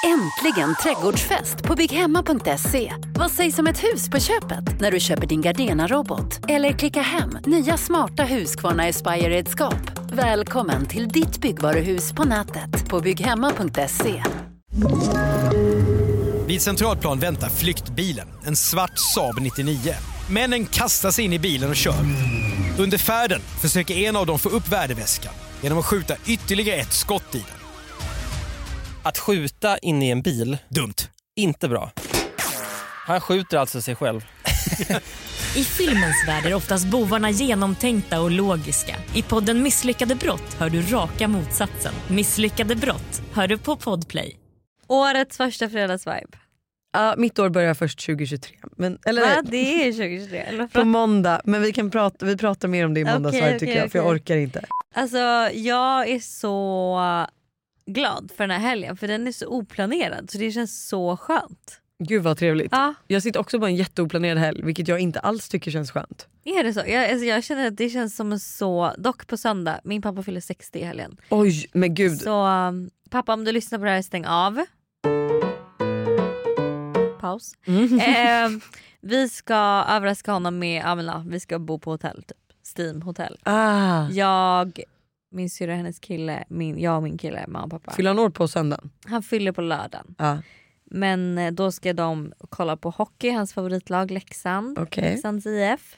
Äntligen trädgårdsfest på bygghemma.se. Vad sägs om ett hus på köpet när du köper din Gardena-robot? Eller klicka hem nya smarta Husqvarna Aspire-redskap. Välkommen till ditt byggvaruhus på nätet på bygghemma.se. Vid Centralplan väntar flyktbilen, en svart Saab 99. Männen kastar sig in i bilen och kör. Under färden försöker en av dem få upp värdeväskan genom att skjuta ytterligare ett skott i den. Att skjuta in i en bil, dumt. Inte bra. Han skjuter alltså sig själv. I filmens värld är oftast bovarna genomtänkta och logiska. I podden Misslyckade brott hör du raka motsatsen. Misslyckade brott hör du på Podplay. Årets första fredagsvibe. Ja, mitt år börjar först 2023. Men, eller ja, det är 2023. Eller på måndag. Men vi pratar mer om det i måndagsvibe tycker jag. För jag orkar inte. Alltså jag är så glad för den här helgen. För den är så oplanerad. Så det känns så skönt. Gud vad trevligt. Ja. Jag sitter också på en jätteoplanerad helg. Vilket jag inte alls tycker känns skönt. Är det så? Jag känner att det känns som en så... Dock på söndag. Min pappa fyller 60 i helgen. Oj, men gud. Så pappa, om du lyssnar på det här, stäng av. Paus. Vi ska överraska honom med... vi ska bo på hotell typ. Steam hotell. Min syrra, hennes kille, jag och min kille, mamma och pappa. Fyller han år på söndagen? Han fyller på lördagen. Men då ska de kolla på hockey, hans favoritlag Leksand. Leksands IF.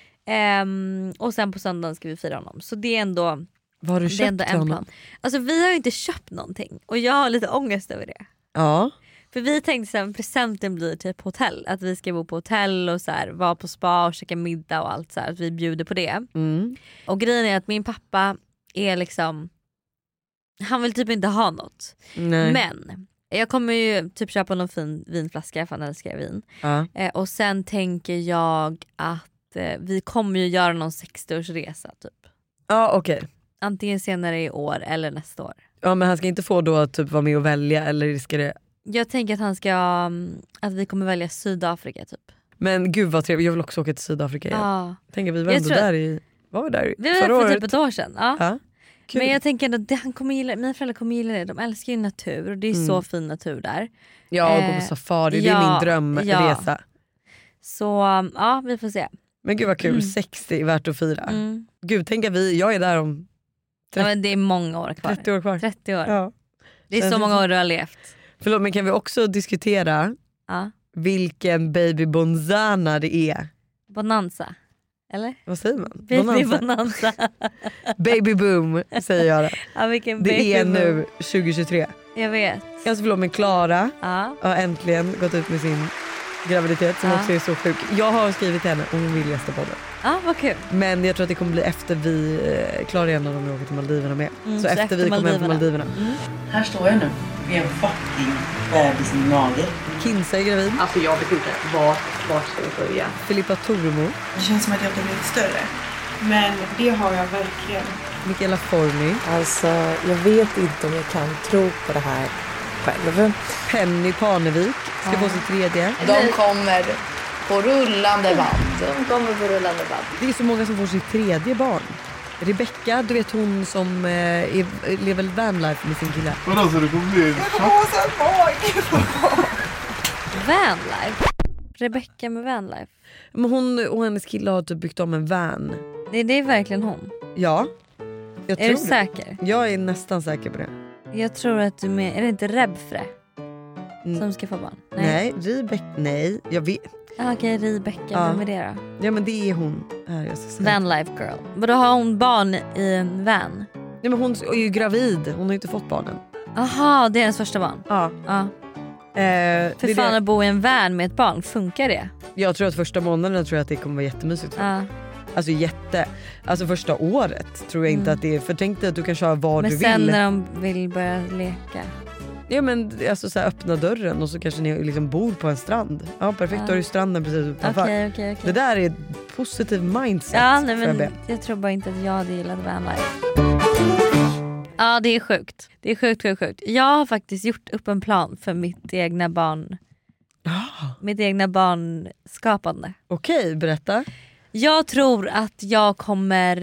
Och sen på söndagen ska vi fira honom. Så det är ändå... Vad har du köpt en honom? plan. Alltså vi har ju inte köpt någonting. Och jag har lite ångest över det. Ja. För vi tänkte att presenten blir typ hotell. Att vi ska bo på hotell och så här, vara på spa och käka middag och allt så här. Att vi bjuder på det. Och grejen är att min pappa är liksom... Han vill typ inte ha något. Nej. Men jag kommer ju typ köpa någon fin vinflaska för han älskar vin. Och sen tänker jag att vi kommer ju göra någon 60-årsresa typ. Ja, okej. Antingen senare i år eller nästa år. Ja, men han ska inte få då typ vara med och välja eller ska det... Jag tänker att vi kommer välja Sydafrika typ. Men gud vad trevligt, jag vill också åka till Sydafrika igen. Ja. Tänk att vi var ändå där i... Var vi där vi var förra för året? typ ett år sedan. Ja. Kul. Men jag tänker att han kommer gilla, mina föräldrar kommer gilla det. De älskar ju natur och det är så fin natur där. Ja, och gå på safari, det är min drömresa. Så ja, vi får se. Men gud vad kul, 60 är värt att fira. Gud, tänk att jag är där om 30, men det är många år kvar. 30 år kvar. 30 år. Ja. Det är så många år du har levt. Förlåt, men kan vi också diskutera vilken baby bonzana det är? Bonanza. Eller? Vad säger man? Baby bonanza. Baby boom säger jag det. Ja, vilken det är boom. Nu 2023. Jag vet. Alltså förlåt, men Klara har äntligen gått ut med sin graviditet som också är så sjuk. Jag har skrivit till henne och hon vill gästa podden. Ja, vad kul. Men jag tror att det kommer bli efter vi Klara igen när de åker till Maldiverna med. Så efter vi kommer hem från Maldiverna. Här står jag nu med en fucking bebis i min mage. Kinsa är gravid. Alltså jag vet inte vart ska vi börja. Filippa Tormo. Det känns som att jag har blivit större. Men det har jag verkligen. Mikaela Forni. Alltså jag vet inte om jag kan tro på det här själv. Penny Parnevik ska få sitt tredje. De kommer på rullande band. Det är så många som får sitt tredje barn. Rebecca, du vet hon som lever vanlife med sin kille. Men alltså det kommer bli... Vanlife? Rebecca med vanlife? Men hon och hennes kille har typ byggt om en van. Det är verkligen hon? Ja. Jag är tror du säker? Jag är nästan säker på det. Jag tror att du menar... Är det inte Rebfre som ska få barn? Nej, Rebecca... Nej, jag vet... Okej, Rebecca, vem är det då? Ja, men det är hon. Jag ska säga. Vanlife girl. Men då har hon barn i en van? Nej, men hon är ju gravid. Hon har inte fått barnen. Aha, det är hennes första barn? Ja. För fan att bo i en van med ett barn, funkar det? Jag tror att första månaden tror jag att det kommer vara jättemysigt. Alltså alltså första året tror jag inte att det är. För tänk dig att du kan köra var du vill. Men sen när de vill börja leka? Ja, men alltså så här, öppna dörren och så kanske ni liksom bor på en strand. Ja, perfekt, då har du stranden precis utanför. Okej. Det där är ett positiv mindset. Ja, nej, men jag tror bara inte att jag hade gillat vanlife. Ja, det är sjukt. Det är sjukt. Jag har faktiskt gjort upp en plan för mitt egna barn. Mitt egna barnskapande. Okej, berätta. Jag tror att jag kommer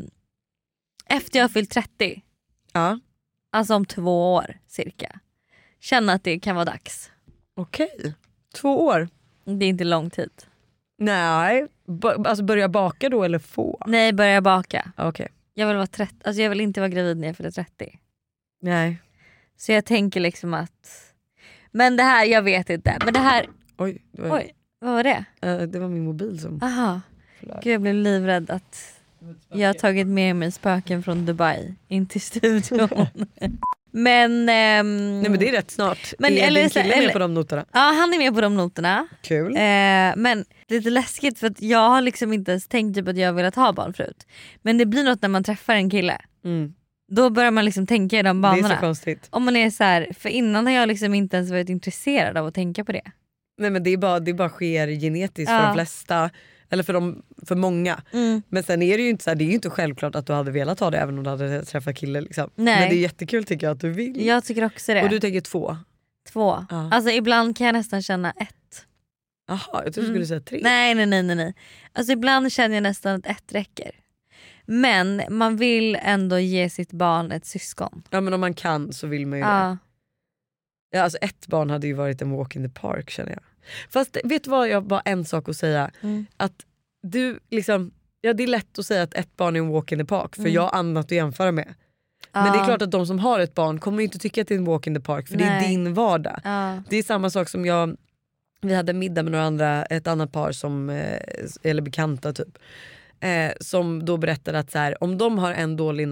efter jag har fyllt 30. Ja. Alltså om 2 år cirka. känna att det kan vara dags. Okej. 2 år? Det är inte lång tid. Nej, alltså börja baka då eller få? Nej, börja baka. Okej. Jag vill vara 30, alltså jag vill inte vara gravid när jag fyller 30. Nej. Så jag tänker liksom att, men det här, jag vet inte. Men det här, Oj, oj, vad var det? Det var min mobil som... Aha. Gud, jag blev livrädd att jag har tagit med mig spöken från Dubai in till studion. Men nej, men det är rätt snart. Men är din kille med på de noterna? Ja, han är med på de noterna. Kul. Men lite läskigt för att jag har liksom inte ens tänkt typ att jag velat ha barn förut. Men det blir något när man träffar en kille. Då börjar man liksom tänka i de banorna. Det är så konstigt. Om man är så här, för innan har jag liksom inte ens varit intresserad av att tänka på det. Nej, men det bara sker genetiskt för de flesta. Eller för många. Men sen är det ju inte så här, det är ju inte självklart att du hade velat ha det även om du hade träffat kille liksom. Nej. Men det är jättekul tycker jag att du vill. Jag tycker också det. Och du tänker 2? 2. Alltså ibland kan jag nästan känna 1. Jaha, jag tror du skulle säga 3. Nej. Alltså ibland känner jag nästan att 1 räcker. Men man vill ändå ge sitt barn ett syskon. Ja, men om man kan så vill man ju det. Ja, alltså 1 barn hade ju varit en walk in the park känner jag. Fast vet du vad, jag bara en sak att säga. Att du liksom, ja det är lätt att säga att 1 barn är en walk in the park. För jag har annat att jämföra med. Men det är klart att de som har ett barn kommer ju inte tycka att det är en walk in the park. För det är din vardag. Det är samma sak som vi hade middag med några andra, ett annat par som, eller bekanta typ. Som då berättade att så här, om de har en dålig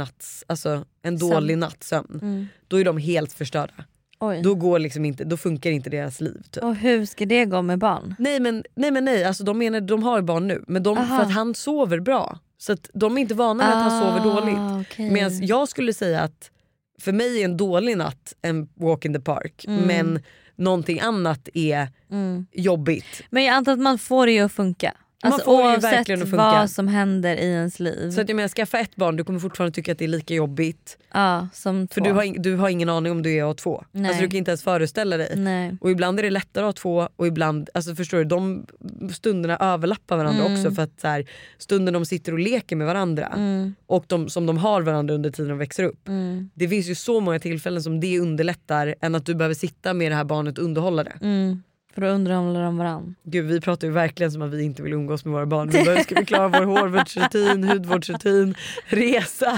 nattsömn, då är de helt förstörda. Då går liksom inte, då funkar inte deras liv typ. Och hur ska det gå med barn? Nej, alltså de har barn nu, men för att han sover bra. Så att de är inte vana med att han sover dåligt. Okay. Men jag skulle säga att för mig är en dålig natt en walk in the park, men någonting annat är jobbigt. Men jag antar att man får det ju att funka. Alltså, man får oavsett ju verkligen att funka. Vad som händer i ens liv. Så att jag menar, skaffa 1 barn, du kommer fortfarande tycka att det är lika jobbigt. Ja, som 2. För du har ingen aning om du är A2. Alltså du kan inte ens föreställa dig. Nej. Och ibland är det lättare att ha 2 och ibland, alltså förstår du, de stunderna överlappar varandra också. För att så här, stunden de sitter och leker med varandra och som de har varandra under tiden de växer upp. Det finns ju så många tillfällen som det underlättar än att du behöver sitta med det här barnet och underhålla det. För då underhåller de varann. Gud, vi pratar ju verkligen som att vi inte vill umgås med våra barn. Nu ska vi klara vår hårvårdsrutin, hudvårdsrutin, resa.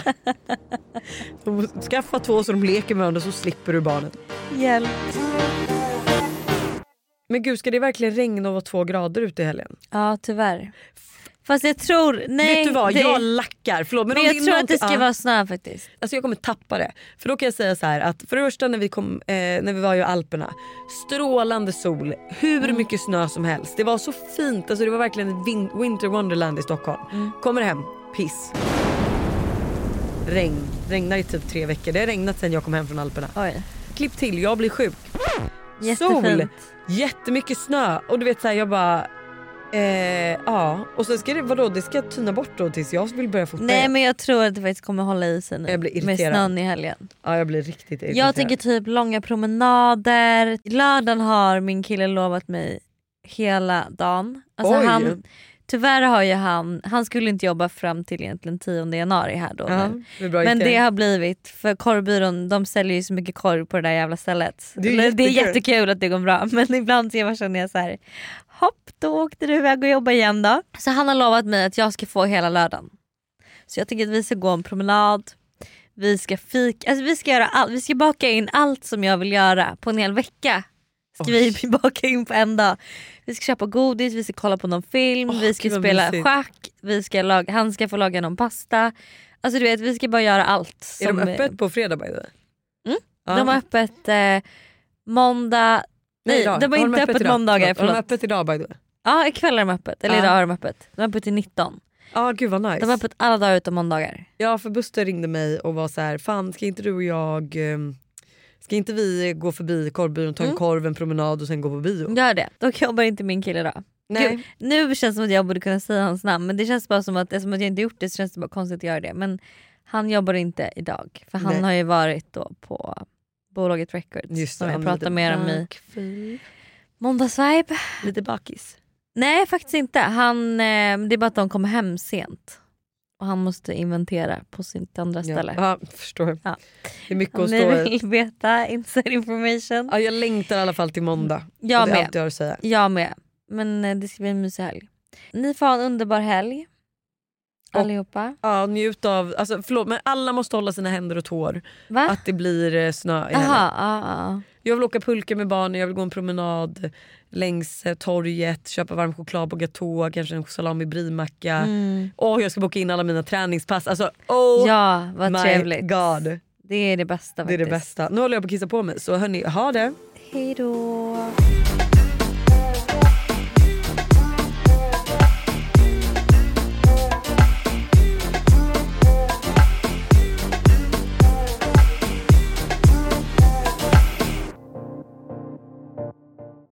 Skaffa 2 så de leker med varandra så slipper du barnet. Hjälp. Men gud, ska det verkligen regna och vara 2 grader ute i helgen? Ja, tyvär. Fast jag tror, nej. Vet du vad, jag lackar. Förlåt, men jag tror att det ska vara snö faktiskt. Alltså jag kommer tappa det. För då kan jag säga så här att för det första när vi var i Alperna, strålande sol, hur mycket snö som helst. Det var så fint, alltså det var verkligen ett winter wonderland i Stockholm. Kommer hem, piss. Regnar i typ 3 veckor. Det har regnat sen jag kom hem från Alperna. Oj. Klipp till, jag blir sjuk. Jättefint. Sol, jättemycket snö. Och du vet så här, jag bara... och sen ska det ska tyna bort då tills jag vill börja fota. Nej, men jag tror att det faktiskt kommer hålla i sig nu. Jag blir irriterad. Med snön i helgen. Ja, jag blir riktigt irriterad. Jag tänker typ långa promenader. Lördagen har min kille lovat mig hela dagen. Alltså tyvärr har ju han skulle inte jobba fram till egentligen 10 januari här då. Men det har blivit, för korvbyrån, de säljer ju så mycket korv på det där jävla stället. Det är jättekul att det går bra, men ibland känner jag så här: hopp, då åkte du iväg och jobba igen då. Så han har lovat mig att jag ska få hela lördagen. Så jag tänker att vi ska gå en promenad, vi ska fika, alltså vi ska göra allt. Vi ska baka in allt som jag vill göra på en hel vecka. Ska vi baka in på en dag. Vi ska köpa godis, vi ska kolla på någon film, vi ska spela schack, han ska få laga någon pasta. Alltså du vet, vi ska bara göra allt. Är de öppet på fredag by the way? De har öppet måndag. Nej, de har inte öppet måndagar. De har öppet idag by the way. Ja, ikväll är de öppet. Eller idag har de öppet. De har öppet till 19. Ja, gud vad nice. De har öppet alla dagar utom måndagar. Ja, för Buster ringde mig och var så här: fan, ska inte du och jag... Ska inte vi gå förbi korvbyrån, ta en korv, en promenad och sen gå på bio? Gör det. Då jobbar inte min kille då. Nej. Gud, nu känns det som att jag borde kunna säga hans namn, men det känns bara som att eftersom jag inte gjort det så känns det bara konstigt att göra det. Men han jobbar inte idag, för han har ju varit då på bolaget Records. Just det, som jag pratar mer om i måndagsvibe. Lite bakis. Nej, faktiskt inte. Det är bara att de kommer hem sent. Och han måste inventera på sitt andra ställe. Ja, förstår. Ja. Det är mycket Om att ni stå i. vill veta inside information. Ja, jag längtar i alla fall till måndag. Jag det är med. allt jag har att säga. Jag med. Men det ska bli en mysig helg. Ni får ha en underbar helg. Allihopa. Ja, njut av, alltså förlåt men alla måste hålla sina händer och tår. Va? Att det blir snö i helgen. Jag vill åka pulka med barnen, jag vill gå en promenad längs torget, köpa varm choklad på Gatå, kanske en salami brimacka. Jag ska boka in alla mina träningspass. Alltså, ja, vad my trevligt. God. Det är det bästa faktiskt. Det är det bästa. Nu håller jag på att kissa på mig, så hörni, ha det. Hej då.